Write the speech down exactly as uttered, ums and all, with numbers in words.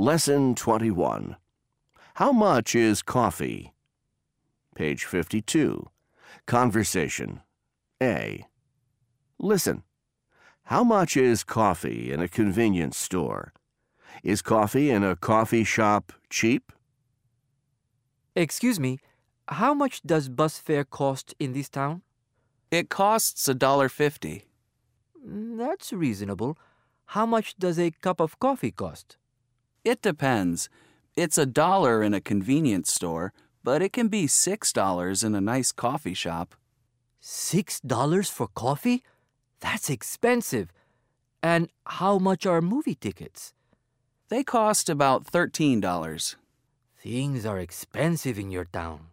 Lesson twenty-one. How much is coffee? Page fifty-two. Conversation. A. Listen. How much is coffee in a convenience store? Is coffee in a coffee shop cheap? Excuse me, how much does bus fare cost in this town? It costs a dollar fifty. That's reasonable. How much does a cup of coffee cost? It depends. It's a dollar in a convenience store, but it can be six dollars in a nice coffee shop. Six dollars for coffee? That's expensive. And how much are movie tickets? They cost about thirteen dollars. Things are expensive in your town.